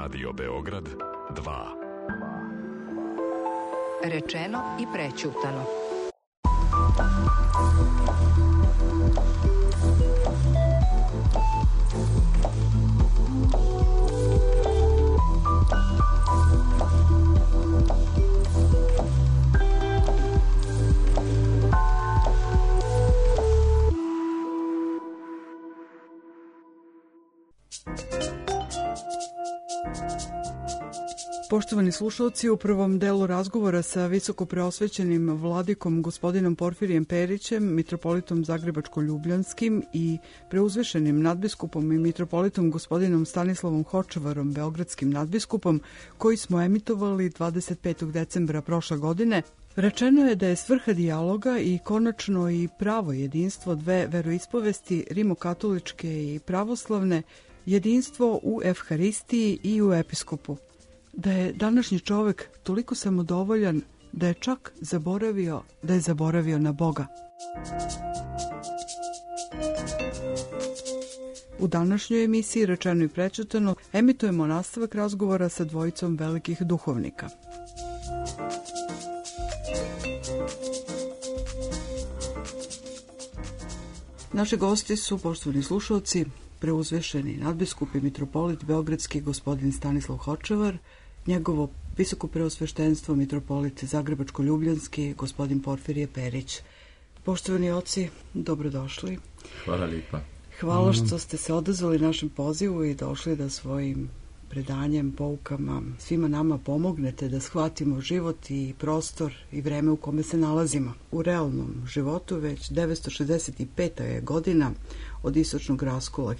Radio Beograd 2. Rečeno i prećutano. Poštovani slušalci, u prvom delu razgovora sa visokopreosvećenim vladikom gospodinom Porfirijem Perićem, mitropolitom Zagrebačko-ljubljanskim i preuzvišenim nadbiskupom i mitropolitom gospodinom Stanislavom Hočevarom, beogradskim nadbiskupom, koji smo emitovali 25. decembra prošle godine, rečeno je da je svrha dijaloga i konačno i pravo jedinstvo dve veroispovesti, rimokatoličke i pravoslavne, jedinstvo u Evharistiji i u episkopu. Da je današnji čovek toliko samodovoljan da je čak zaboravio na Boga. U današnjoj emisiji Rečeno i prećutano emitujemo nastavak razgovora sa dvojicom velikih duhovnika. Naši gosti su, poštovani slušalci, preuzvišeni nadbiskup i mitropolit beogradski gospodin Stanislav Hočevar, njegovo visoko preosveštenstvo mitropolit Zagrebačko-ljubljanski gospodin Porfirije Perić. Poštovani oci, dobrodošli. Hvala lijepa. Hvala što ste se odazvali našem pozivu i došli da svojim predanjem, poukama svima nama pomognete da shvatimo život i prostor i vreme u kome se nalazimo. U realnom životu već 965. je godina od istočnog raskola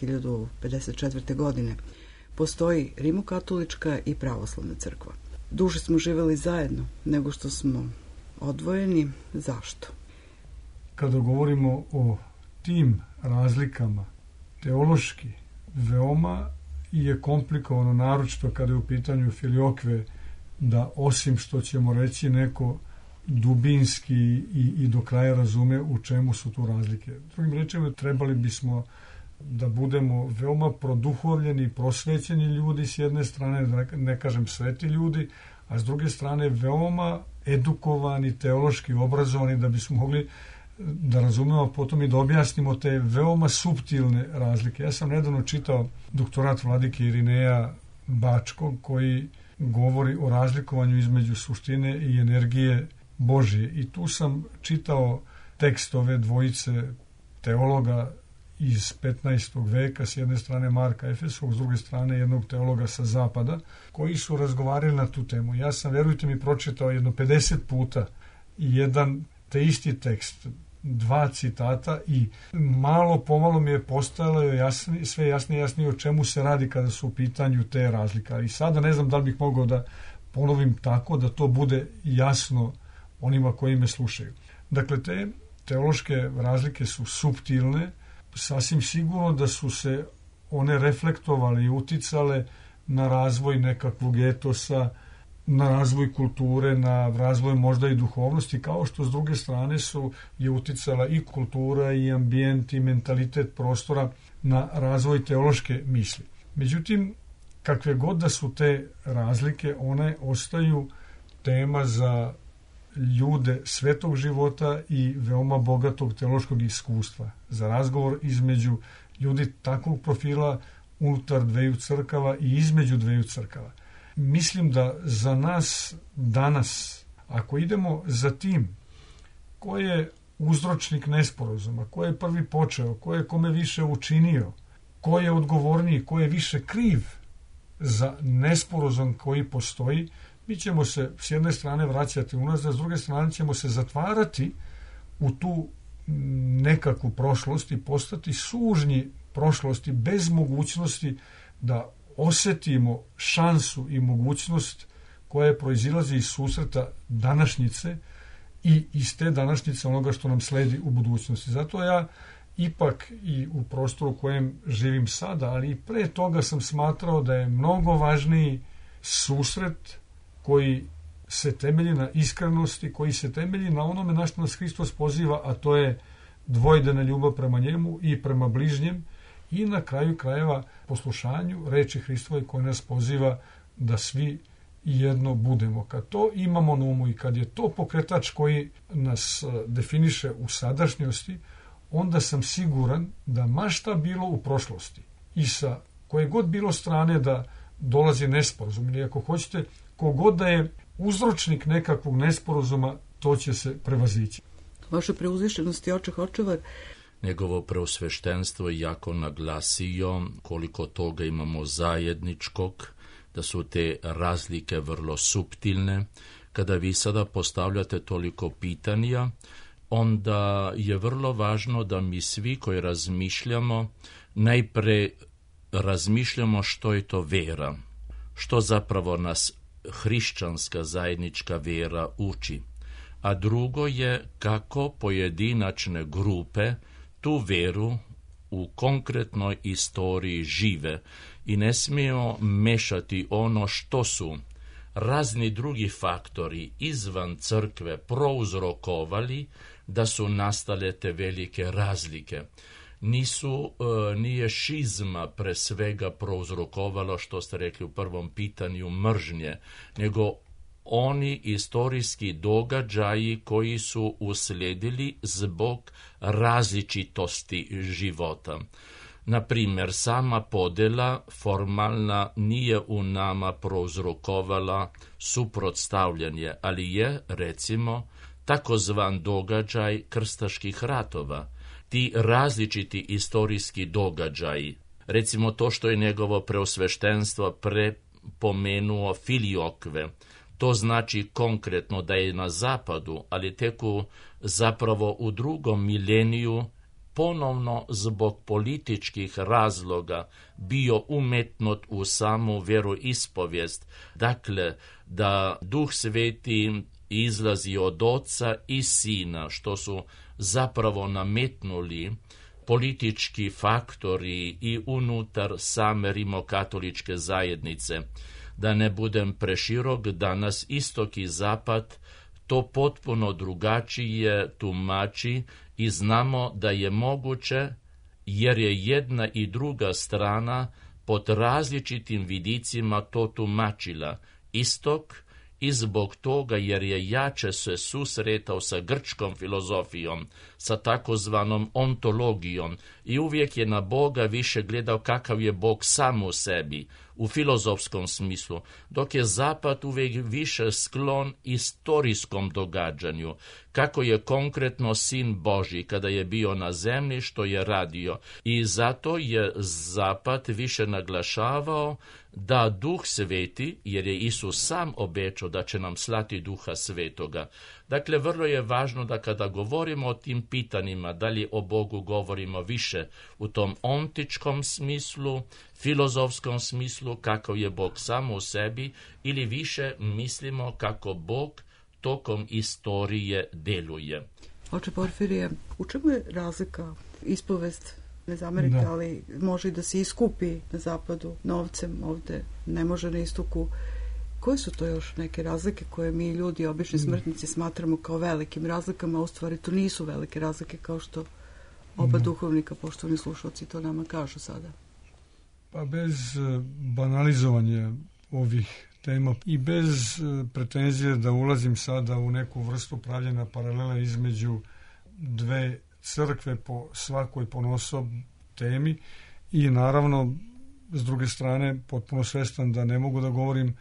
1054. godine. Postoji rimokatolička i pravoslavna crkva. Duže smo živeli zajedno nego što smo odvojeni. Zašto? Kada govorimo o tim razlikama, teološki veoma je komplikovano, naročito kada je u pitanju filiokve, da osim što ćemo reći neko dubinski i do kraja razume u čemu su tu razlike. Drugim rečima, trebali bismo da budemo veoma produhovljeni, prosvećeni ljudi s jedne strane, da ne kažem sveti ljudi, a s druge strane veoma edukovani, teološki obrazovani, da bismo mogli da razumemo potom i da objasnimo te veoma suptilne razlike. Ja sam nedavno čitao doktorat vladike Irineja Bačkog koji govori o razlikovanju između suštine i energije Božje. I tu sam čitao tekst ove dvojice teologa iz 15. veka, s jedne strane Marka Efesovog, s druge strane jednog teologa sa zapada, koji su razgovarali na tu temu. Ja sam, verujte mi, pročitao jedno 50 puta jedan te isti tekst, dva citata i malo pomalo mi je postojalo sve jasnije o čemu se radi kada su u pitanju te razlike. I sada ne znam da li bih mogao da ponovim tako da to bude jasno onima koji me slušaju. Dakle, te teološke razlike su suptilne, sasvim sigurno da su se one reflektovale i uticale na razvoj nekakvog etosa, na razvoj kulture, na razvoj možda i duhovnosti, kao što s druge strane je uticala i kultura i ambijent i mentalitet prostora na razvoj teološke misli. Međutim, kakve god da su te razlike, one ostaju tema za ljude svetog života i veoma bogatog teološkog iskustva, za razgovor između ljudi takvog profila unutar dveju crkava i između dveju crkava. Mislim da za nas danas, ako idemo za tim ko je uzročnik nesporazuma, ko je prvi počeo, ko je kome više učinio, ko je odgovorniji, ko je više kriv za nesporazum koji postoji, mi ćemo se s jedne strane vraćati unazad, s druge strane ćemo se zatvarati u tu nekakvu prošlost i postati sužnji prošlosti bez mogućnosti da osetimo šansu i mogućnost koja proizilazi iz susreta današnjice i iz te današnjice onoga što nam sledi u budućnosti. Zato ja ipak i u prostoru u kojem živim sada, ali i pre toga sam smatrao da je mnogo važniji susret koji se temelji na iskrenosti, koji se temelji na onome na što nas Hristos poziva, a to je dvojdana ljubav prema njemu i prema bližnjem i na kraju krajeva poslušanju reči Hristove koja nas poziva da svi jedno budemo. Kad to imamo na umu i kad je to pokretač koji nas definiše u sadašnjosti, onda sam siguran da ma šta bilo u prošlosti i sa koje god bilo strane da dolazi nesporazum, ili ako hoćete, kogod da je uzročnik nekakvog nesporazuma, to će se prevazići. Vaša preuzvišenosti oče Hočevar. Njegovo preosveštenstvo je jako naglasio koliko toga imamo zajedničkog, da su te razlike vrlo suptilne. Kada vi sada postavljate toliko pitanja, onda je vrlo važno da mi svi koji razmišljamo, najpre razmišljamo što je to vera, što zapravo nas hrišćanska zajednička vera uči. A drugo je kako pojedinačne grupe tu veru u konkretnoj istoriji žive i ne smijemo mešati ono što su razni drugi faktori izvan crkve prouzrokovali da su nastale te velike razlike. Nije šizma pre svega prouzrokovalo, što ste rekli u prvom pitanju, mržnje, nego oni istorijski događaji koji su uslijedili zbog različitosti života. Na primjer, sama podjela formalna nije u nama prouzrokovala suprotstavljanje, ali je, recimo, takozvan događaj krstaških ratova. Ti različiti istorijski događaji, recimo to što je njegovo preosveštenstvo prepomenuo Filiokve, to znači konkretno da je na zapadu, ali tek zapravo u drugom mileniju ponovno zbog političkih razloga bio umetnut u samu vjeroispovijest. Dakle, da Duh Sveti izlazi od Oca i Sina, što su zapravo nametnuli politički faktori i unutar same rimokatoličke zajednice. Da ne budem preširok, danas istok i zapad to potpuno drugačije tumači i znamo da je moguće, jer je jedna i druga strana pod različitim vidicima to tumačila. Istok i zbog toga jer je jače se susretao sa grčkom filozofijom, sa takozvanom ontologijom i uvijek je na Boga više gledao kakav je Bog sam u sebi, u filozofskom smislu, dok je Zapad uvijek više sklon istorijskom događanju, kako je konkretno Sin Božji kada je bio na zemlji, što je radio. I zato je Zapad više naglašavao da Duh Sveti, jer je Isus sam obećao da će nam slati Duha Svetoga. Dakle, vrlo je važno da kada govorimo o tim pitanjima, da li o Bogu govorimo više u tom ontičkom smislu, filozofskom smislu, kako je Bog sam u sebi, ili više mislimo kako Bog tokom istorije deluje. Oče Porfirije, u čemu je razlika? Ispovest, ne zamerite, ali može i da se iskupi na zapadu novcem, ovde ne može na istoku. Koje su to još neke razlike koje mi ljudi, obični smrtnici, smatramo kao velikim razlikama, a u stvari to nisu velike razlike kao što oba duhovnika, poštovani slušalci, to nama kažu sada? Pa bez banalizovanja ovih tema i bez pretenzije da ulazim sada u neku vrstu pravljena paralela između dve crkve po svakoj ponosob temi i naravno s druge strane potpuno svestan da ne mogu da govorim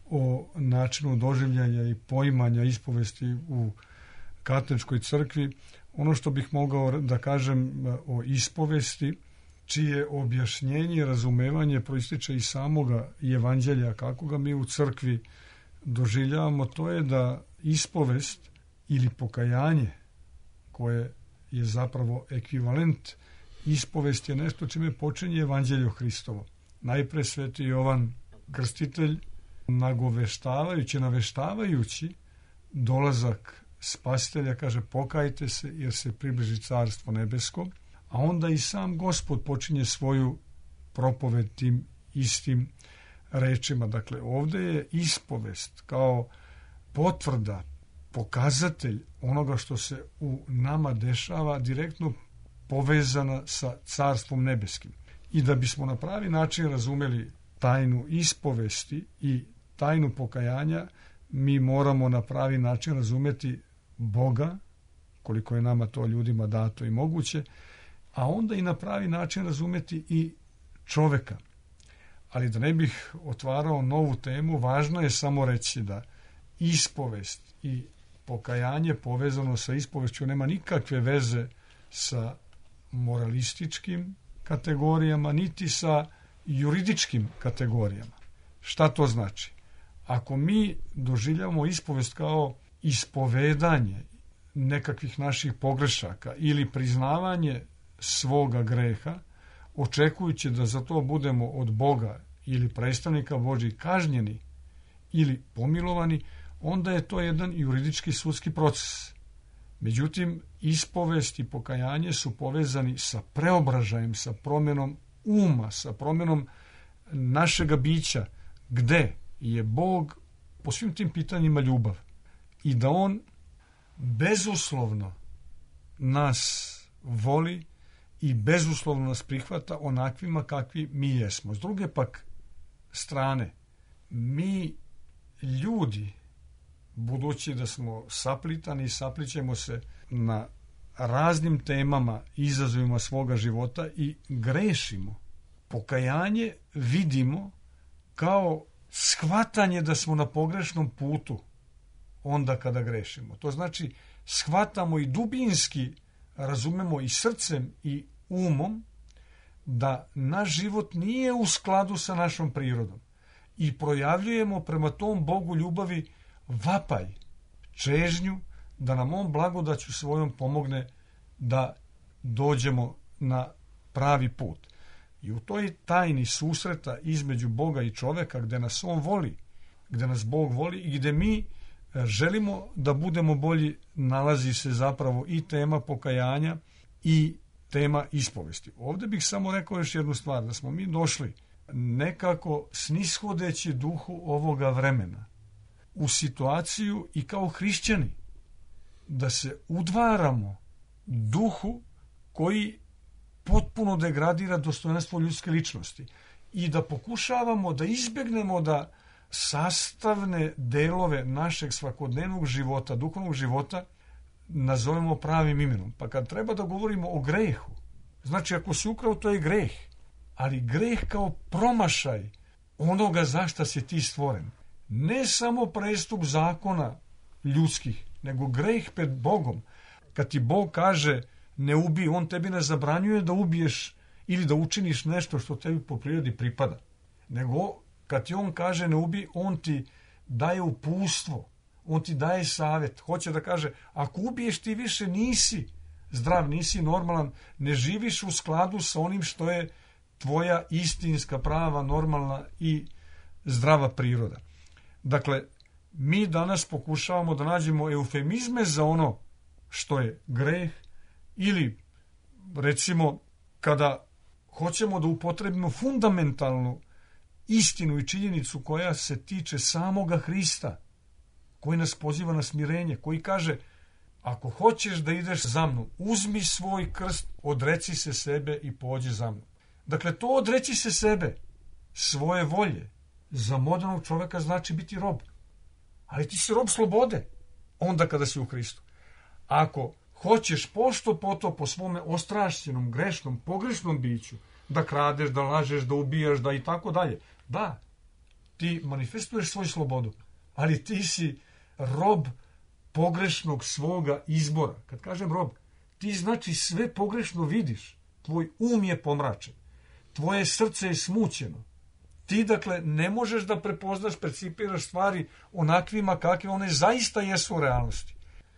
o načinu doživljanja i poimanja ispovesti u katoličkoj crkvi. Ono što bih mogao da kažem o ispovesti, čije objašnjenje i razumevanje proističe iz samoga evanđelja, kako ga mi u crkvi doživljavamo, to je da ispovest ili pokajanje, koje je zapravo ekvivalent ispovest, je nešto čime počinje evanđelje Hristovo. Najpre Sveti Jovan Krstitelj, naveštavajući dolazak Spasitelja, kaže pokajte se jer se približi carstvo nebesko, a onda i sam Gospod počinje svoju propoved tim istim rečima. Dakle, ovdje je ispovest kao potvrda, pokazatelj onoga što se u nama dešava, direktno povezana sa carstvom nebeskim. I da bismo na pravi način razumeli tajnu ispovesti i tajnu pokajanja mi moramo na pravi način razumjeti Boga, koliko je nama to ljudima dato i moguće, a onda i na pravi način razumjeti i čoveka. Ali da ne bih otvarao novu temu, važno je samo reći da ispovest i pokajanje povezano sa ispovešću nema nikakve veze sa moralističkim kategorijama, niti sa juridičkim kategorijama. Šta to znači? Ako mi doživljamo ispovest kao ispovedanje nekakvih naših pogrešaka ili priznavanje svoga greha, očekujući da za to budemo od Boga ili predstavnika Božjih kažnjeni ili pomilovani, onda je to jedan juridički sudski proces. Međutim, ispovest i pokajanje su povezani sa preobražajem, sa promjenom uma, sa promjenom našega bića, gde je Bog po svim tim pitanjima ljubav i da On bezuslovno nas voli i bezuslovno nas prihvata onakvima kakvi mi jesmo. S druge pak strane, mi ljudi, budući da smo saplitani i saplićemo se na raznim temama, izazovima svoga života i grešimo, pokajanje vidimo kao shvatanje da smo na pogrešnom putu onda kada grešimo. To znači shvatamo i dubinski razumemo i srcem i umom da naš život nije u skladu sa našom prirodom i projavljujemo prema tom Bogu ljubavi vapaj, čežnju da nam On blagodaću svojom pomogne da dođemo na pravi put. I u toj tajni susreta između Boga i čoveka, gde nas On voli, gde nas Bog voli i gde mi želimo da budemo bolji, nalazi se zapravo i tema pokajanja i tema ispovesti. Ovdje bih samo rekao još jednu stvar, da smo mi došli nekako snishodeći duhu ovoga vremena u situaciju i kao hrišćani da se udvaramo duhu koji potpuno degradira dostojanstvo ljudske ličnosti i da pokušavamo da izbjegnemo da sastavne delove našeg svakodnevnog života, duhovnog života, nazovemo pravim imenom. Pa kad treba da govorimo o grehu, znači ako si ukrao, to je greh, ali greh kao promašaj onoga za šta si ti stvoren. Ne samo prestup zakona ljudskih, nego greh pred Bogom. Kad ti Bog kaže ne ubij, On tebi ne zabranjuje da ubiješ ili da učiniš nešto što tebi po prirodi pripada. Nego kad ti On kaže ne ubij, On ti daje uputstvo, On ti daje savjet. Hoće da kaže, ako ubiješ ti više nisi zdrav, nisi normalan, ne živiš u skladu sa onim što je tvoja istinska, prava, normalna i zdrava priroda. Dakle, mi danas pokušavamo da nađemo eufemizme za ono što je greh ili, recimo, kada hoćemo da upotrebimo fundamentalnu istinu i činjenicu koja se tiče samoga Hrista, koji nas poziva na smirenje, koji kaže, ako hoćeš da ideš za mnom, uzmi svoj krst, odreci se sebe i pođi za mnom. Dakle, to odreći se sebe, svoje volje, za modernog čoveka znači biti rob. Ali ti si rob slobode, onda kada si u Hristu. Ako hoćeš pošto poto po svome ostrašćenom, grešnom, pogrešnom biću, da kradeš, da lažeš, da ubijaš, da i tako dalje, da, ti manifestuješ svoju slobodu, ali ti si rob pogrešnog svoga izbora. Kad kažem rob, ti znači sve pogrešno vidiš, tvoj um je pomračen, tvoje srce je smućeno. Ti, dakle, ne možeš da prepoznaš, percipiraš stvari onakvima kakve one zaista jesu u realnosti.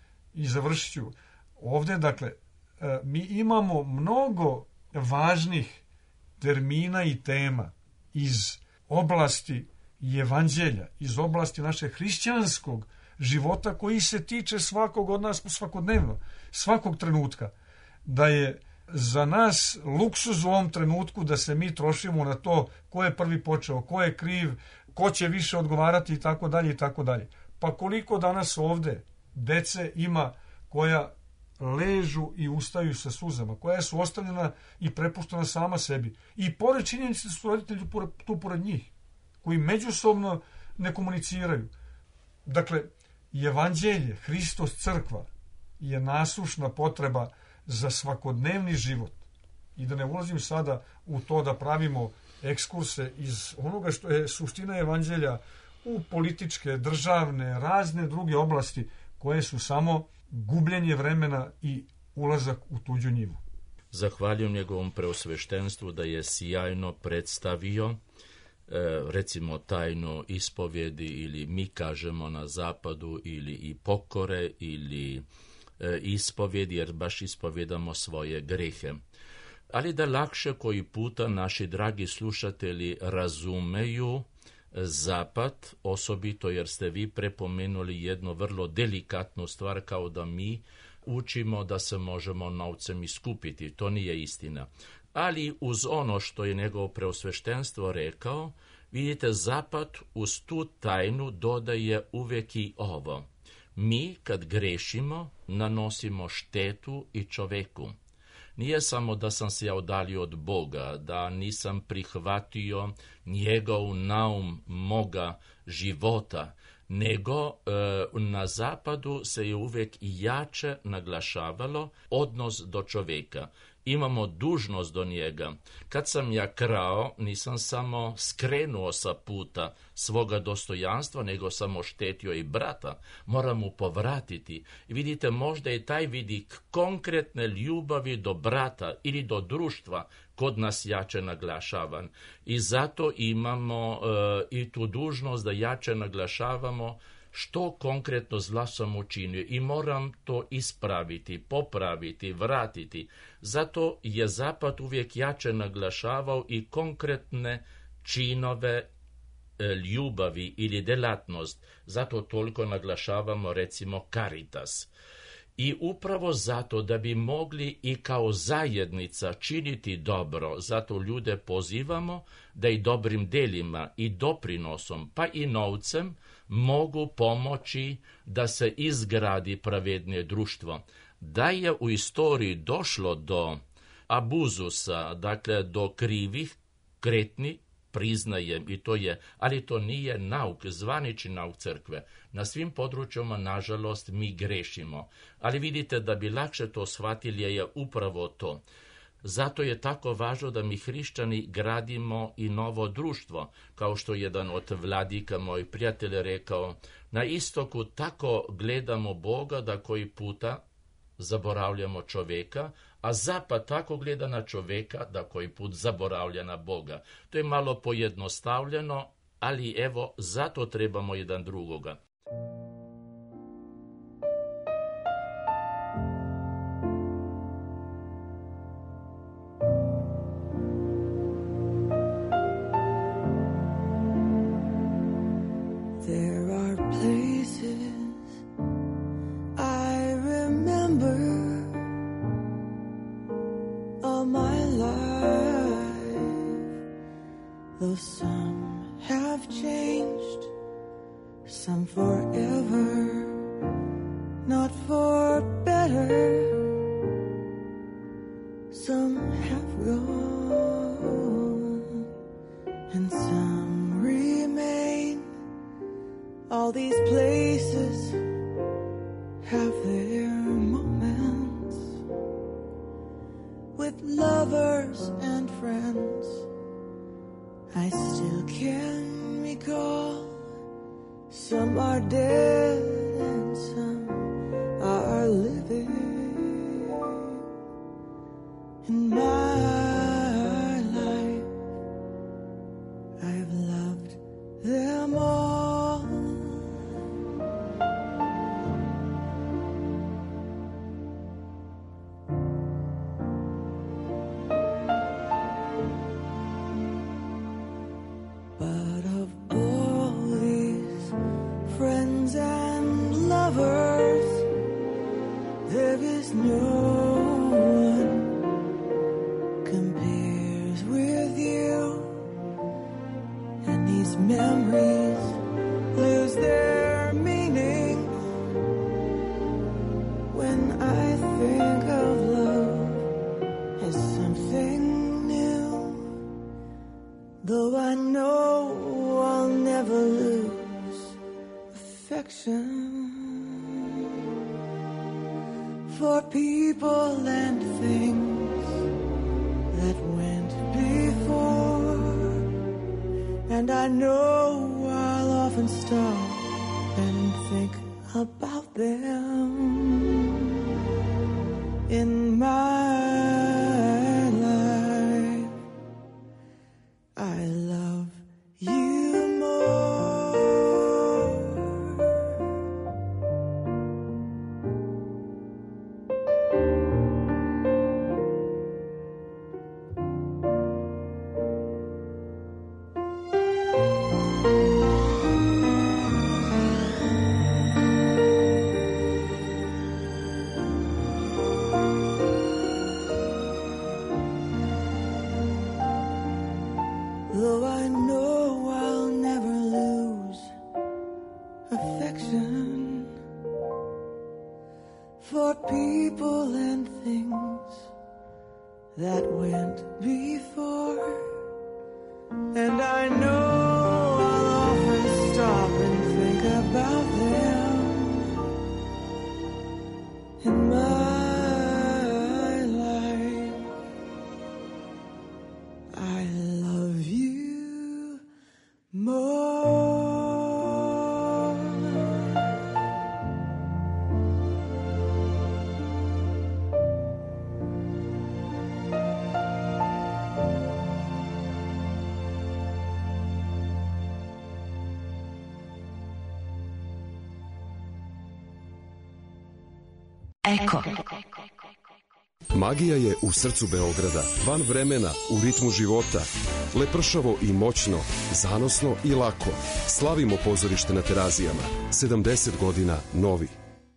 I završit ću. Ovdje, dakle, mi imamo mnogo važnih termina i tema iz oblasti evanđelja, iz oblasti našeg hrišćanskog života koji se tiče svakog od nas svakodnevno, svakog trenutka. Da je za nas luksuz u ovom trenutku da se mi trošimo na to ko je prvi počeo, ko je kriv, ko će više odgovarati i tako dalje i tako dalje. Pa koliko danas ovdje dece ima koja ležu i ustaju sa suzama, koja su ostavljena i prepuštena sama sebi. I pored činjenice su roditelji tu pored njih, koji međusobno ne komuniciraju. Dakle, evanđelje, Hristos, crkva je nasušna potreba za svakodnevni život. I da ne ulazim sada u to da pravimo ekskurse iz onoga što je suština evanđelja u političke, državne, razne druge oblasti koje su samo gubljenje vremena i ulazak u tuđu njivu. Zahvaljujem njegovom preosveštenstvu da je sjajno predstavio recimo tajnu ispovjedi, ili mi kažemo na zapadu, ili i pokore, ili ispovjedi, jer baš ispovjedamo svoje grehe. Ali da lakše koji puta naši dragi slušatelji razumeju zapad, osobito jer ste vi prepomenuli jednu vrlo delikatnu stvar, kao da mi učimo da se možemo novcem iskupiti. To nije istina. Ali uz ono što je njegovo preosveštenstvo rekao, vidite, zapad uz tu tajnu dodaje uvijek i ovo. Mi kad grešimo, nanosimo štetu i čoveku. Nije samo da sam se ja udalio od Boga, da nisam prihvatio njegov naum moga života, nego na zapadu se je uvijek jače naglašavalo odnos do čovjeka. Imamo dužnost do njega. Kad sam ja krao, nisam samo skrenuo sa puta svoga dostojanstva, nego sam oštetio i brata. Moram mu povratiti. I vidite, možda je taj vidik konkretne ljubavi do brata ili do društva kod nas jače naglašavan. I zato imamo i tu dužnost da jače naglašavamo što konkretno zla sam učinio i moram to ispraviti, popraviti, vratiti. Zato je zapad uvijek jače naglašavao i konkretne činove ljubavi ili delatnost. Zato toliko naglašavamo recimo Caritas. I upravo zato da bi mogli i kao zajednica činiti dobro, zato ljude pozivamo da i dobrim delima i doprinosom, pa i novcem, mogu pomoći da se izgradi pravednije društvo. Da je u istoriji došlo do abuzusa, dakle do krivih, kretni, priznajem i to je, ali to nije nauk, zvanični nauk crkve. Na svim područjima, nažalost, mi grešimo. Ali vidite, da bi lakše to shvatili je upravo to. Zato je tako važno da mi hrišćani gradimo i novo društvo, kao što jedan od vladika, moj prijatelj, rekao, na istoku tako gledamo Boga da koji puta zaboravljamo čovjeka, a zapad tako gleda na čovjeka da koji put zaboravlja na Boga. To je malo pojednostavljeno, ali evo, zato trebamo jedan drugoga. Though some have changed, some forever, not for better. Some have gone, and some remain. All these places have their moments with lovers and friends. I still can recall. Some are dead and some are living. In my life, I've loved them all. Though I know I'll never lose for people and things that went before. And I know I'll often stop and think about them in my life. I love you more. Though I know I'll never lose affection for people and things that went before. And I know I'll often stop and think about them in my life. I love you more. Eko. Magija je u srcu Beograda, van vremena, u ritmu života. Lepršavo i moćno, zanosno i lako. Slavimo pozorište na Terazijama. 70 godina novi.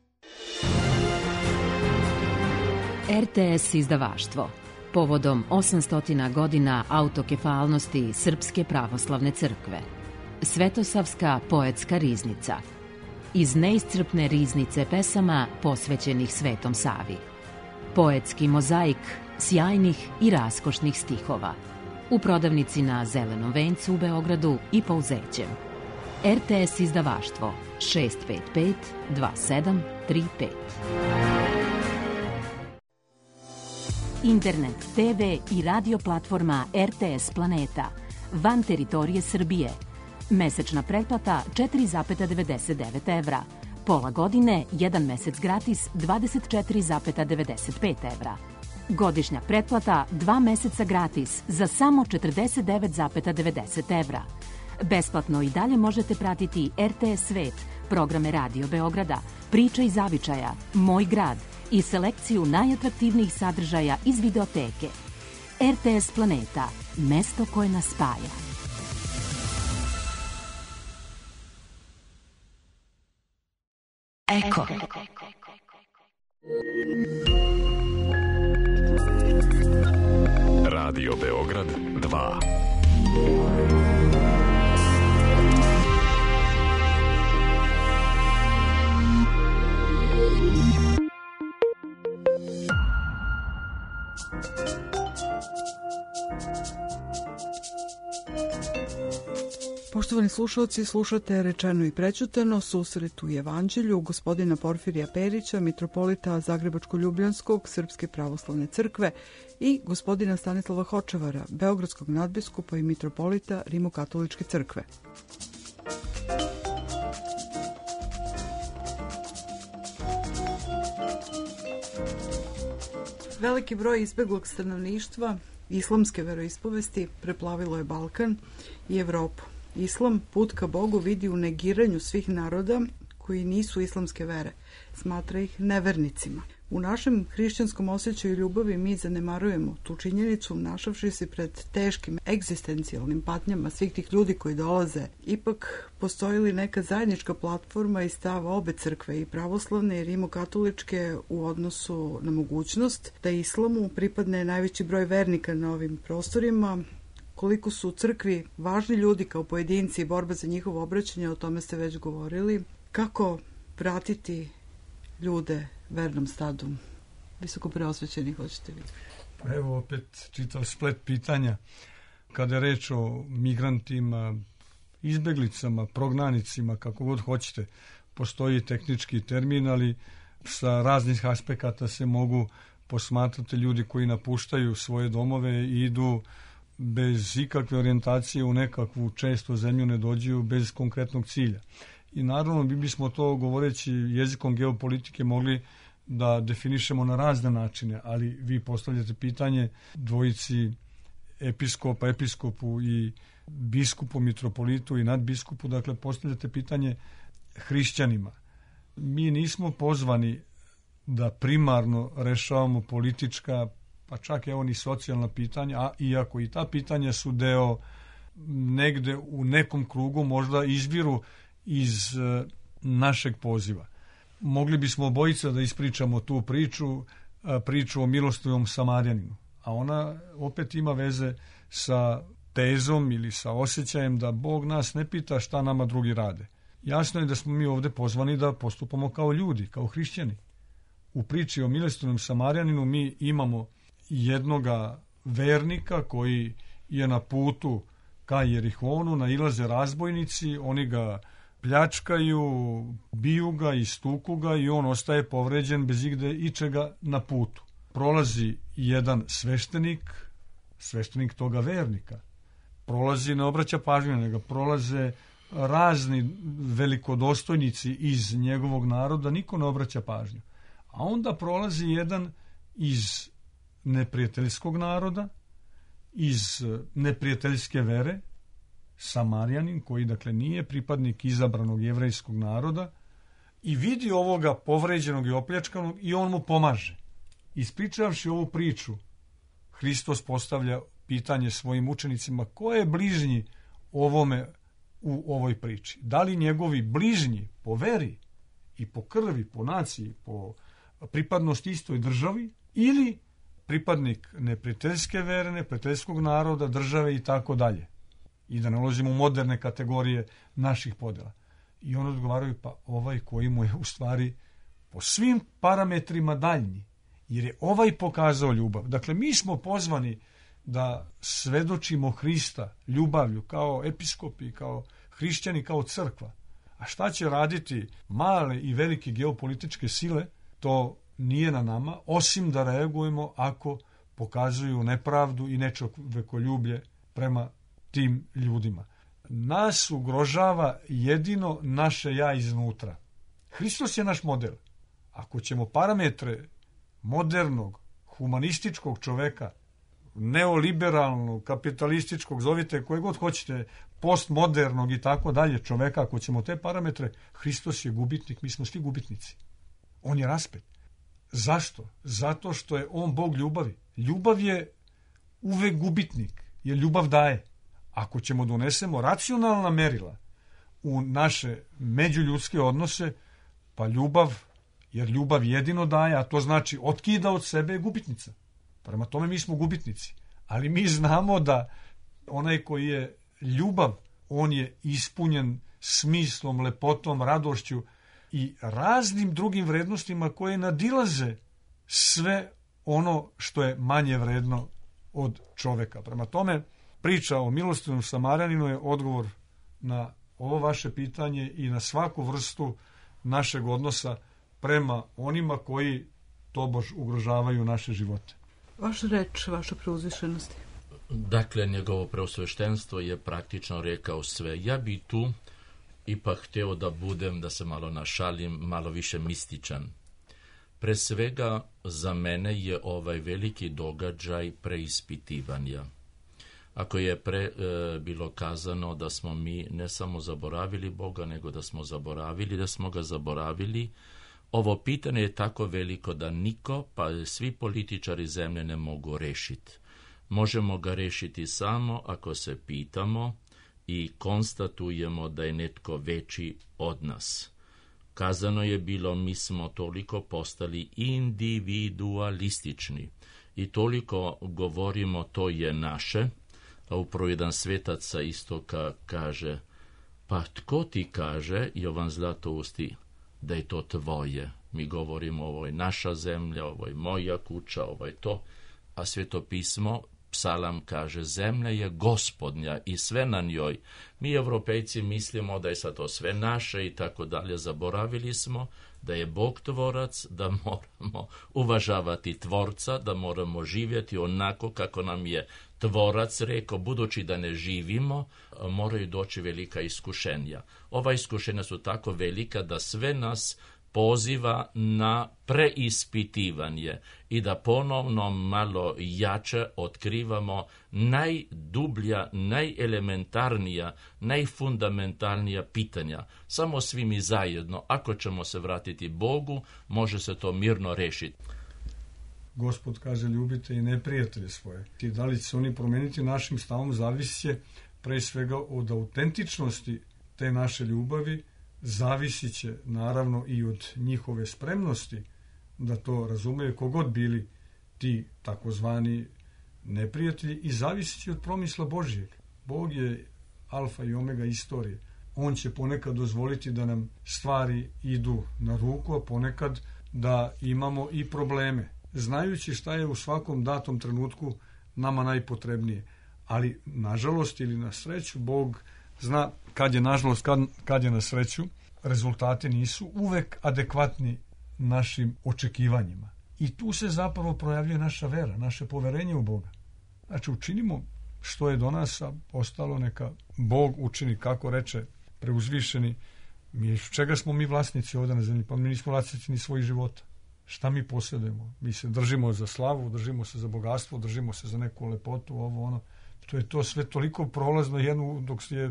RTS izdavaštvo. Povodom 800 godina autokefalnosti Srpske pravoslavne crkve. Svetosavska poetska riznica. Iz neiscrpne riznice pesama posvećenih Svetom Savi. Poetski mozaik sjajnih i raskošnih stihova. U prodavnici na Zelenom vencu u Beogradu i Pouzećem. RTS izdavaštvo 655 2735. Internet, TV i radio platforma RTS Planeta. Van teritorije Srbije. Mesečna pretplata 4,99 evra. Pola godine, 1 mesec gratis 24,95 evra. Godišnja pretplata 2 meseca gratis za samo 49,90 evra. Besplatno i dalje možete pratiti RTS Svet, programe Radio Beograda, Priče iz zavičaja, Moj grad i selekciju najatraktivnijih sadržaja iz videoteke. RTS Planeta, mesto koje nas spaja. Eko. Radio Beograd 2. Poštovani slušalci, slušate Rečeno i prećutano, susret u Evanđelju gospodina Porfirija Perića, mitropolita Zagrebačko-Ljubljanskog Srpske pravoslavne crkve i gospodina Stanislava Hočevara, beogradskog nadbiskupa i mitropolita Rimokatoličke crkve. Veliki broj izbeglog stanovništva islamske veroispovesti preplavilo je Balkan i Evropu. Islam put ka Bogu vidi u negiranju svih naroda koji nisu islamske vere. Smatra ih nevernicima. U našem hrišćanskom osjećaju ljubavi mi zanemarujemo tu činjenicu, našavši se pred teškim egzistencijalnim patnjama svih tih ljudi koji dolaze. Ipak postoji li neka zajednička platforma i stav obe crkve, i pravoslavne i rimokatoličke, u odnosu na mogućnost da islamu pripadne najveći broj vernika na ovim prostorima? Koliko su u crkvi važni ljudi kao pojedinci i borba za njihovo obraćanje, o tome ste već govorili. Kako vratiti ljude vernom stadu? Visoko preosvećeni, hoćete vi? Pa evo opet čitav splet pitanja. Kada je reč o migrantima, izbeglicama, prognanicima, kako god hoćete, postoji tehnički termin, ali sa raznih aspekata se mogu posmatrati ljudi koji napuštaju svoje domove i idu bez ikakve orijentacije u nekakvu često zemlju, ne dođu bez konkretnog cilja. I naravno mi bismo to, govoreći jezikom geopolitike, mogli da definišemo na razne načine, ali vi postavljate pitanje dvojici episkopa, episkopu i biskupu, mitropolitu i nadbiskupu, dakle postavljate pitanje hrišćanima. Mi nismo pozvani da primarno rešavamo politička, pa čak evo ni socijalna pitanja, a iako i ta pitanja su deo negde u nekom krugu, možda izviru iz našeg poziva. Mogli bismo obojica da ispričamo tu priču o milostivom Samarjaninu, a ona opet ima veze sa tezom ili sa osjećajem da Bog nas ne pita šta nama drugi rade. Jasno je da smo mi ovde pozvani da postupamo kao ljudi, kao hrišćani. U priči o milostivnom Samarjaninu mi imamo jednoga vernika koji je na putu ka Jerihonu, nailaze razbojnici, oni ga pljačkaju, biju ga, istuku ga i on ostaje povređen bez igde ičega na putu. Prolazi jedan sveštenik toga vernika. Prolazi, ne obraća pažnju, nego prolaze razni velikodostojnici iz njegovog naroda, niko ne obraća pažnju. A onda prolazi jedan iz neprijateljskog naroda, iz neprijateljske vere, Samarjanin, koji dakle nije pripadnik izabranog jevrejskog naroda, i vidi ovoga povređenog i opljačkanog i on mu pomaže. Ispričavši ovu priču, Hristos postavlja pitanje svojim učenicima: ko je bližnji ovome u ovoj priči? Da li njegovi bližnji po veri i po krvi, po naciji, po pripadnosti istoj državi, ili pripadnik neprijateljske vere, neprijateljskog naroda, države i tako dalje? I da ne ulazimo u moderne kategorije naših podela. I oni odgovaraju: pa ovaj koji mu je u stvari po svim parametrima daljnji, jer je ovaj pokazao ljubav. Dakle, mi smo pozvani da svedočimo Hrista ljubavlju kao episkopi, kao hrišćani, kao crkva. A šta će raditi male i velike geopolitičke sile, to nije na nama, osim da reagujemo ako pokazuju nepravdu i nečovekoljublje prema tim ljudima. Nas ugrožava jedino naše ja iznutra. Hristos je naš model. Ako ćemo parametre modernog, humanističkog čoveka, neoliberalnog, kapitalističkog, zovite koje god hoćete, postmodernog i tako dalje čoveka, ako ćemo te parametre, Hristos je gubitnik, mi smo svi gubitnici. On je raspet. Zašto? Zato što je on Bog ljubavi. Ljubav je uvek gubitnik, jer ljubav daje. Ako ćemo donesemo racionalna merila u naše međuljudske odnose, pa ljubav, jer ljubav jedino daje, a to znači otkida od sebe je gubitnica. Prema tome mi smo gubitnici. Ali mi znamo da onaj koji je ljubav, on je ispunjen smislom, lepotom, radošću i raznim drugim vrednostima koje nadilaze sve ono što je manje vredno od čoveka. Prema tome, priča o milostivnom Samarjaninu je odgovor na ovo vaše pitanje i na svaku vrstu našeg odnosa prema onima koji tobož ugrožavaju naše živote. Vaša reč, vaša preuzvišenosti. Dakle, njegovo preosveštenstvo je praktično rekao sve. Ja bi tu ipak hteo da budem, da se malo našalim, malo više mističan. Pre svega, za mene je ovaj veliki događaj preispitivanja. Ako je bilo kazano da smo mi ne samo zaboravili Boga, nego da smo ga zaboravili, ovo pitanje je tako veliko da niko, pa svi političari zemlje ne mogu rešiti. Možemo ga rešiti samo ako se pitamo i konstatujemo da je netko veći od nas. Kazano je bilo, mi smo toliko postali individualistični i toliko govorimo to je naše, a upravo jedan svetac sa istoka kaže: pa tko ti kaže, Jovan Zlatousti, da je to tvoje? Mi govorimo ovo je naša zemlja, ovo je moja kuća, ovo je to, a Sveto pismo, Psalam kaže: zemlja je gospodnja i sve na njoj. Mi Evropejci mislimo da je sad to sve naše i tako dalje. Zaboravili smo da je Bog tvorac, da moramo uvažavati tvorca, da moramo živjeti onako kako nam je tvorac rekao, budući da ne živimo, moraju doći velika iskušenja. Ova iskušenja su tako velika da sve nas poziva na preispitivanje i da ponovno malo jače otkrivamo najdublja, najelementarnija, najfundamentalnija pitanja. Samo svi mi zajedno, ako ćemo se vratiti Bogu, može se to mirno rešiti. Gospod kaže, ljubite i neprijatelje svoje. I da li će se oni promeniti našim stavom, zavisi će pre svega od autentičnosti te naše ljubavi, zavisit će naravno i od njihove spremnosti da to razumeju, kogod bili ti takozvani neprijatelji, i zavisit će od promisla Božjeg. Bog je alfa i omega istorije. On će ponekad dozvoliti da nam stvari idu na ruku, a ponekad da imamo i probleme, znajući šta je u svakom datom trenutku nama najpotrebnije. Ali, nažalost ili na sreću, Bog zna kad je nažalost, kad je na sreću. Rezultati nisu uvek adekvatni našim očekivanjima. I tu se zapravo projavljuje naša vera, naše poverenje u Boga. Znači, učinimo što je do nas, a ostalo neka Bog učini, kako reče preuzvišeni. Čega smo mi vlasnici ovdje na zemlji? Pa mi nismo vlasnici ni svojih života. Šta mi posjedujemo? Mi se držimo za slavu, držimo se za bogatstvo, držimo se za neku lepotu, ovo, ono. To je to sve toliko prolazno dok je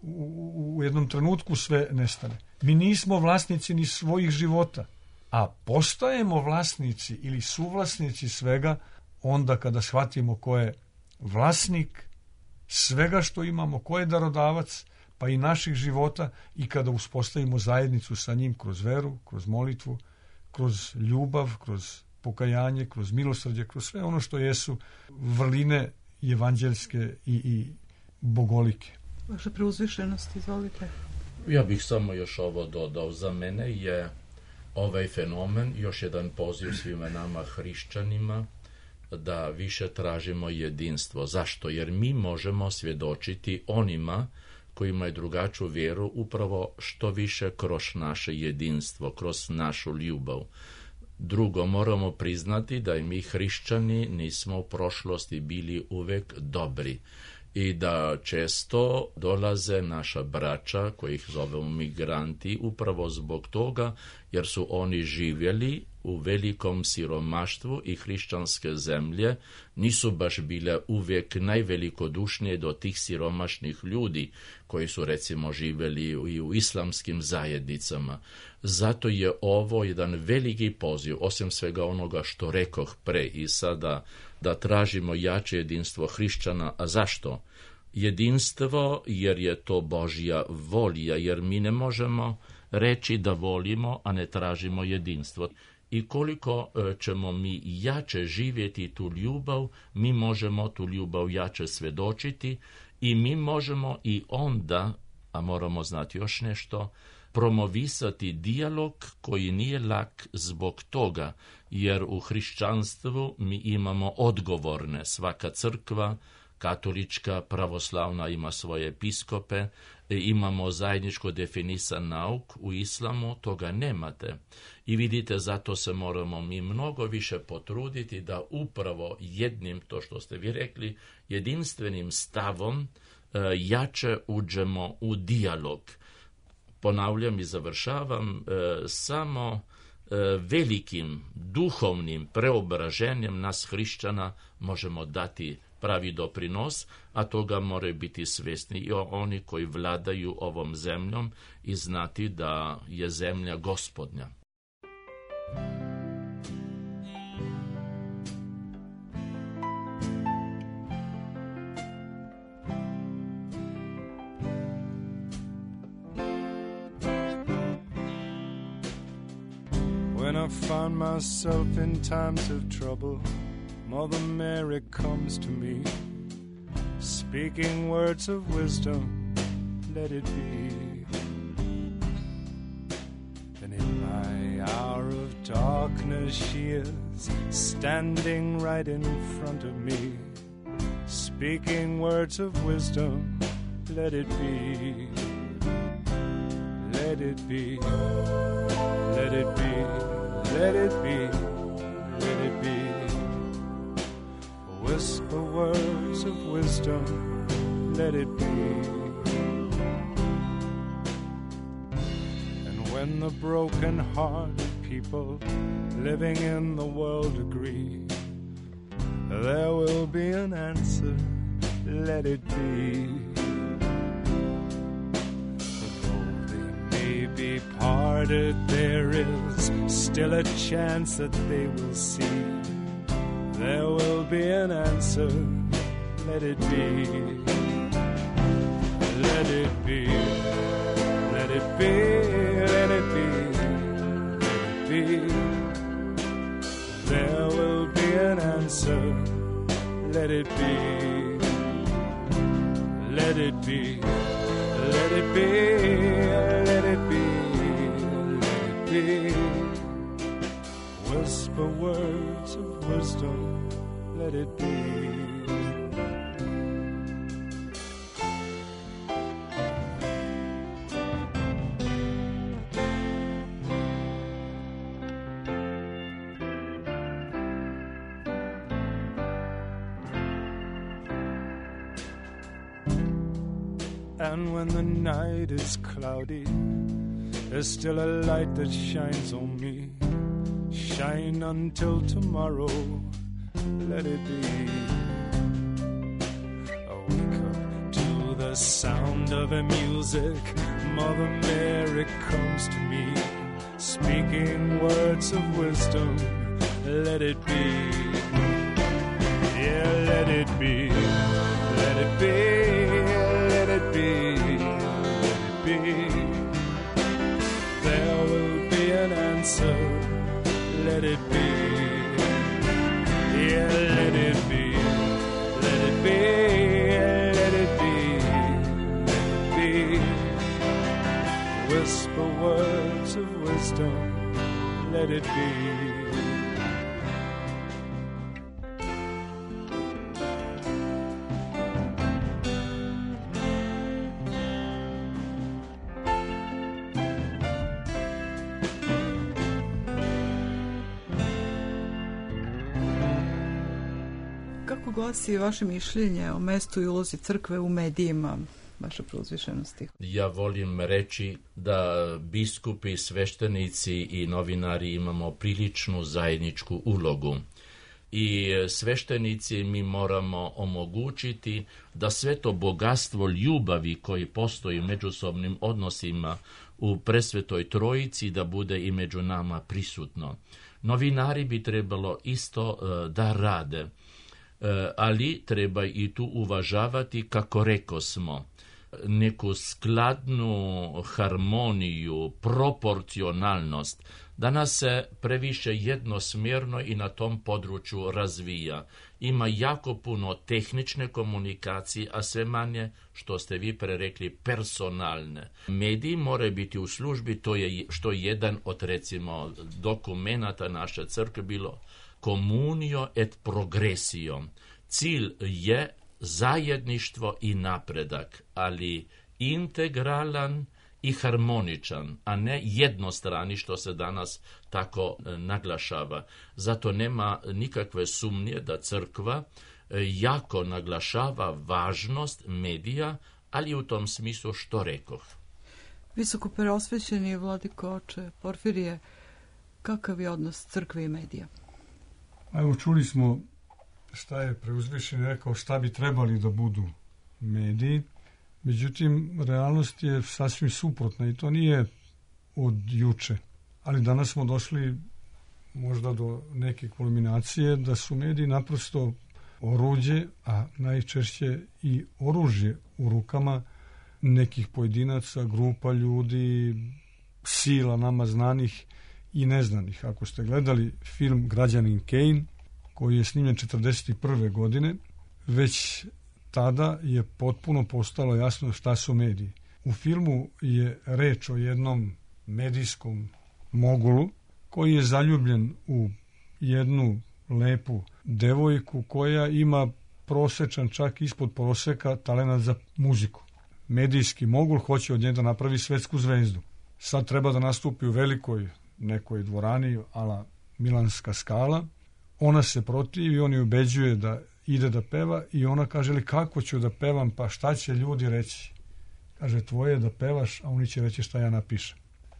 u jednom trenutku sve nestane. Mi nismo vlasnici ni svojih života, a postajemo vlasnici ili suvlasnici svega onda kada shvatimo ko je vlasnik svega što imamo, ko je darodavac, pa i naših života, i kada uspostavimo zajednicu sa njim kroz veru, kroz molitvu, kroz ljubav, kroz pokajanje, kroz milosrđe, kroz sve ono što jesu vrline evanđeljske i bogolike. Vaša preuzvišenost, izvolite. Ja bih samo još ovo dodao. Za mene je ovaj fenomen još jedan poziv svima nama hrišćanima da više tražimo jedinstvo. Zašto? Jer mi možemo svjedočiti onima koji imaju drugačiju vjeru upravo što više kroz naše jedinstvo, kroz našu ljubav. Drugo, moramo priznati da i mi hrišćani nismo u prošlosti bili uvek dobri i da često dolaze naša braća, kojih zovemo migranti, upravo zbog toga jer su oni živjeli u velikom siromaštvu i hrišćanske zemlje nisu baš bile uvijek najvelikodušnije do tih siromašnih ljudi koji su recimo živjeli i u islamskim zajednicama. Zato je ovo jedan veliki poziv, osim svega onoga što rekoh pre i sada, da tražimo jače jedinstvo hrišćana. A zašto? Jedinstvo jer je to Božja volja, jer mi ne možemo reći da volimo, a ne tražimo jedinstvo. I koliko ćemo mi jače živjeti tu ljubav, mi možemo tu ljubav jače svjedočiti i mi možemo i onda, a moramo znati još nešto, promovisati dijalog koji nije lak zbog toga, jer u hrišćanstvu mi imamo odgovorne. Svaka crkva, katolička, pravoslavna ima svoje episkope, imamo zajedničko definisan nauk, u islamu toga nemate. I vidite, zato se moramo mi mnogo više potruditi da upravo jednim, to što ste vi rekli, jedinstvenim stavom jače uđemo u dijalog. Ponavljam i završavam, samo velikim duhovnim preobraženjem nas hrišćana možemo dati pravi doprinos, a toga moraju biti svjesni i oni koji vladaju ovom zemljom i znati da je zemlja Gospodnja. When I find myself in times of trouble, Mother Mary comes to me, speaking words of wisdom, let it be. And in my hour of darkness she is standing right in front of me, speaking words of wisdom, let it be. Let it be. Let let it be, let it be, let it be. Whisper words of wisdom, let it be. And when the broken-hearted people living in the world agree, there will be an answer, let it be. Though they may be parted, there is still a chance that they will see. There will be an answer, let it be. Let it be, let it be, let it be, let it be. There will be an answer, let it be. Let it be, let it be, let it be, let it be. Whisper words of wisdom, let it be. And when the night is cloudy, there's still a light that shines on me. Shine until tomorrow, let it be. I wake up to the sound of her music. Mother Mary comes to me, speaking words of wisdom, let it be. Yeah, let it be, let it be, let it be, let it be. There will be an answer, let it be. Yeah, let it be, let it be, let it be, let it be. Whisper words of wisdom, let it be. Kako glasi vaše mišljenje o mestu i ulozi crkve u medijima, vaša preuzvišenosti? Ja volim reći da biskupi, sveštenici i novinari imamo priličnu zajedničku ulogu. I sveštenici mi moramo omogućiti da sve to bogatstvo ljubavi koji postoji u međusobnim odnosima u Presvetoj Trojici da bude i među nama prisutno. Novinari bi trebalo isto da rade, ali treba i tu uvažavati, kako rekosmo, neku skladnu harmoniju, proporcionalnost, da nas se previše jednosmjerno i na tom području razvija. Ima jako puno tehnične komunikacije, a sve manje, što ste vi prerekli, personalne. Mediji moraju biti u službi, to je što jedan od, recimo, dokumenata naše crkve bilo communio et progressio. Cilj je zajedništvo i napredak, ali integralan i harmoničan, a ne jednostrani, što se danas tako naglašava. Zato nema nikakve sumnje da crkva jako naglašava važnost medija, ali u tom smislu što rekoh. Visoko preosvećeni vladiko oče Porfirije, kakav je odnos crkve i medija? Evo, čuli smo šta je preuzvišen rekao, šta bi trebali da budu mediji. Međutim, realnost je sasvim suprotna i to nije od juče. Ali danas smo došli možda do neke kulminacije da su mediji naprosto oruđe, a najčešće i oružje u rukama nekih pojedinaca, grupa ljudi, sila nama znanih i neznanih. Ako ste gledali film Građanin Kane, koji je snimljen 1941. godine, već tada je potpuno postalo jasno šta su mediji. U filmu je reč o jednom medijskom mogulu koji je zaljubljen u jednu lepu devojku koja ima prosečan, čak ispod proseka, talenat za muziku. Medijski mogul hoće od nje da napravi svetsku zvezdu. Sad treba da nastupi u velikoj nekoj dvorani, ala Milanska skala. Ona se protivi, on je ubeđuje da ide da peva i ona kaže, ali kako ću da pevam, pa šta će ljudi reći? Kaže, tvoje je da pevaš, a oni će reći šta ja napišem.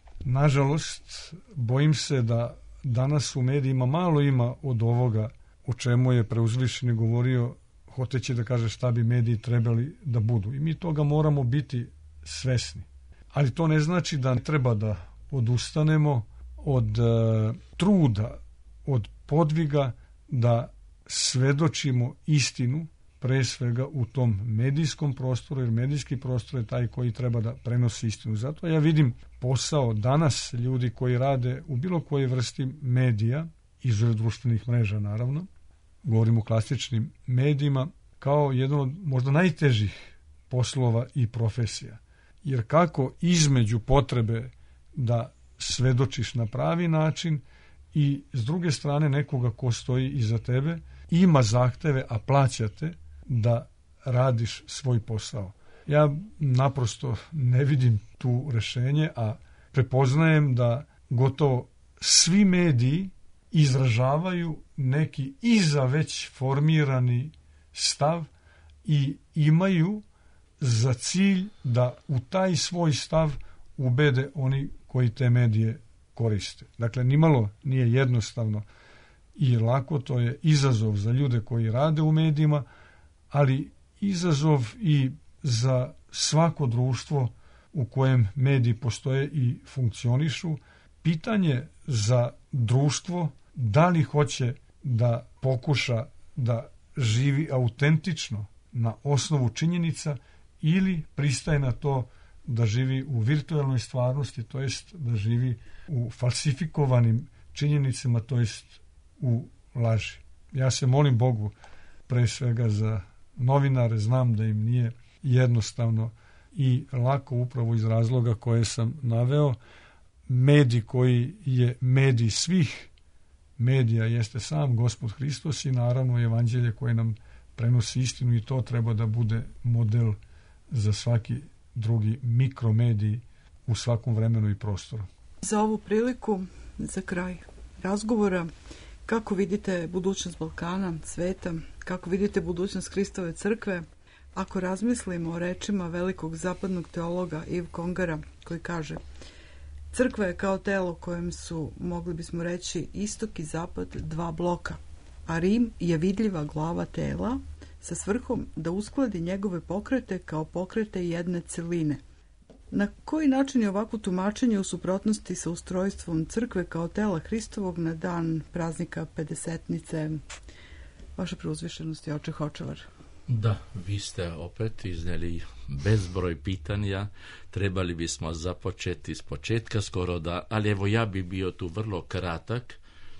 Nažalost, bojim se da danas u medijima malo ima od ovoga o čemu je Preuzvišeni govorio, hoteći da kaže šta bi mediji trebali da budu. I mi toga moramo biti svesni. Ali to ne znači da ne treba da odustanemo od truda, od podviga da svedočimo istinu, pre svega u tom medijskom prostoru, jer medijski prostor je taj koji treba da prenosi istinu. Zato ja vidim posao danas ljudi koji rade u bilo kojoj vrsti medija, izuzev društvenih mreža naravno, govorim o klasičnim medijima, kao jedan od možda najtežih poslova i profesija. Jer kako između potrebe da svedočiš na pravi način i s druge strane nekoga ko stoji iza tebe, ima zahteve, a plaćate da radiš svoj posao. Ja naprosto ne vidim tu rešenje, a prepoznajem da gotovo svi mediji izražavaju neki iza već formirani stav i imaju za cilj da u taj svoj stav ubede oni koji te medije koriste. Dakle, nimalo nije jednostavno i lako, to je izazov za ljude koji rade u medijima, ali izazov i za svako društvo u kojem mediji postoje i funkcionišu. Pitanje za društvo da li hoće da pokuša da živi autentično na osnovu činjenica ili pristaje na to da živi u virtualnoj stvarnosti, to jest da živi u falsifikovanim činjenicama, to jest u laži. Ja se molim Bogu pre svega za novinare, znam da im nije jednostavno i lako upravo iz razloga koje sam naveo. Medij koji je medij svih medija jeste sam Gospod Hristos i naravno evanđelje koje nam prenosi istinu i to treba da bude model za svaki drugi mikromedij u svakom vremenu i prostoru. Za ovu priliku, za kraj razgovora, kako vidite budućnost Balkana, sveta, kako vidite budućnost Hristove crkve, ako razmislimo o rečima velikog zapadnog teologa Iv Kongara koji kaže: crkva je kao telo kojem su, mogli bismo reći, istok i zapad dva bloka, a Rim je vidljiva glava tela sa svrhom da uskladi njegove pokrete kao pokrete jedne celine. Na koji način je ovako tumačenje u suprotnosti sa ustrojstvom crkve kao tela Hristovog na dan praznika Pedesetnice? Vaša preuzvišenosti, oče Hočevar. Da, vi ste opet izneli bezbroj pitanja, trebali bismo započeti s početka skoro da, ali evo ja bi bio tu vrlo kratak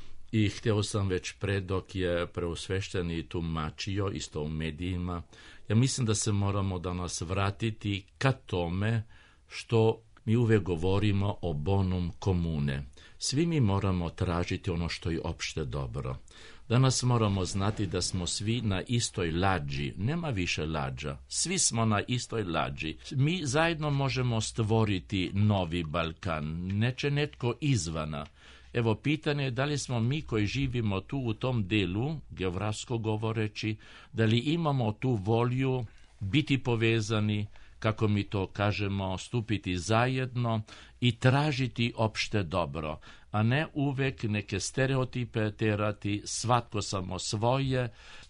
i htio sam već pre dok je preosvešteni tumačio isto u medijima. Ja mislim da se moramo danas vratiti ka tome što mi uvek govorimo o bonum comune. Svi mi moramo tražiti ono što je opšte dobro. Danas moramo znati da smo svi na istoj lađi, nema više lađa, svi smo na istoj lađi. Mi zajedno možemo stvoriti novi Balkan, neće netko izvana. Evo, pitanje je da li smo mi koji živimo tu u tom delu, geografsko govoreći, da li imamo tu volju biti povezani, kako mi to kažemo, stupiti zajedno i tražiti opšte dobro, a ne uvek neke stereotipe terati, svatko samo svoje.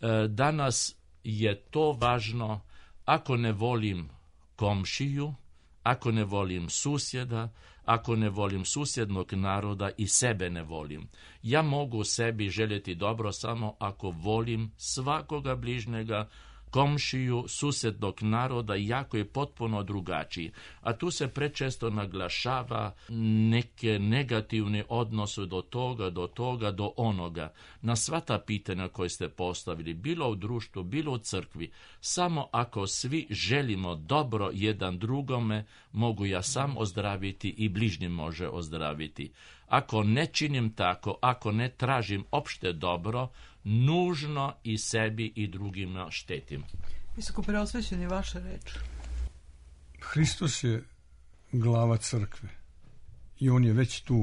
Danas je to važno. Ako ne volim komšiju, ako ne volim susjeda, ako ne volim susjednog naroda i sebe ne volim. Ja mogu sebi željeti dobro samo ako volim svakoga bližnjega, komšiju, susjednog naroda, jako je potpuno drugačiji. A tu se prečesto naglašava neke negativne odnose do toga, do onoga. Na sva ta pitanja koje ste postavili, bilo u društvu, bilo u crkvi, samo ako svi želimo dobro jedan drugome, mogu ja sam ozdraviti i bližnji može ozdraviti. Ako ne činim tako, ako ne tražim opšte dobro, nužno i sebi i drugima štetim. Visoko preosvećen je vaša reč. Hristos je glava crkve i on je već tu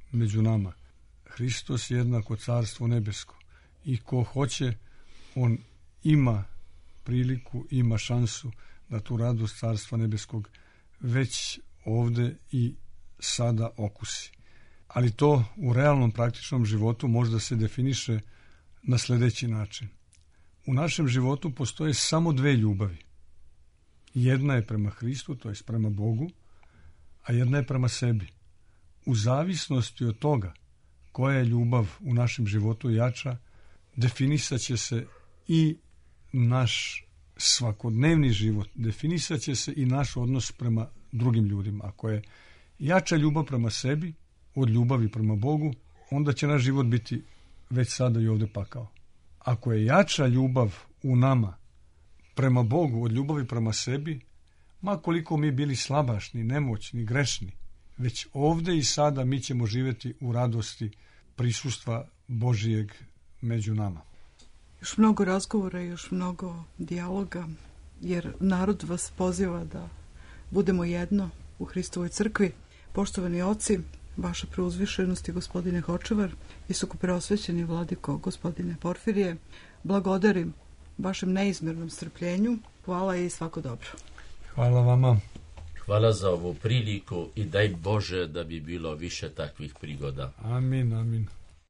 među nama. Hristos je jednako carstvo nebesko i ko hoće, on ima priliku, ima šansu da tu radost carstva nebeskog već ovde i sada okusi. Ali to u realnom praktičnom životu možda se definiše na sledeći način. U našem životu postoje samo dve ljubavi. Jedna je prema Hristu, to je prema Bogu, a jedna je prema sebi. U zavisnosti od toga koja je ljubav u našem životu jača, definisat će se i naš svakodnevni život, definisat će se i naš odnos prema drugim ljudima. Ako je jača ljubav prema sebi od ljubavi prema Bogu, onda će naš život biti već sada i ovde pakao. Ako je jača ljubav u nama prema Bogu od ljubavi prema sebi, ma koliko mi bili slabašni, nemoćni, grešni, već ovde i sada mi ćemo živjeti u radosti prisustva Božijeg među nama. Još mnogo razgovora, još mnogo dijaloga, jer narod vas poziva da budemo jedno u Hristovoj crkvi. Poštovani oci, vaša preuzvišenosti, gospodine Hočevar, visoko preosvećeni vladiko, gospodine Porfirije, blagodarim vašem neizmernom strpljenju. Hvala i svako dobro. Hvala vama. Hvala za ovu priliku i daj Bože da bi bilo više takvih prigoda. Amin, amin.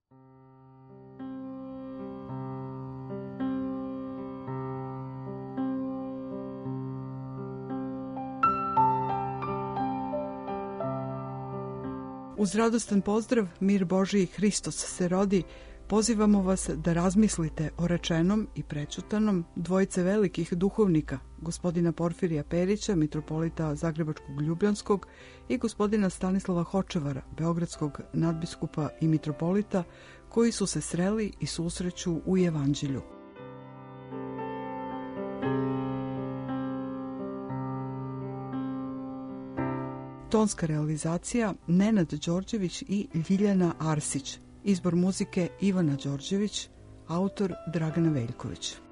Uz radostan pozdrav, mir Božiji, Hristos se rodi, pozivamo vas da razmislite o rečenom i prećutanom dvojice velikih duhovnika, gospodina Porfirija Perića, mitropolita Zagrebačkog Ljubljanskog, i gospodina Stanislava Hočevara, beogradskog nadbiskupa i mitropolita, koji su se sreli i susreću u Evanđelju. Tonska realizacija Nenad Đorđević i Ljiljana Arsić. Izbor muzike Ivana Đorđević, autor Dragana Veljković.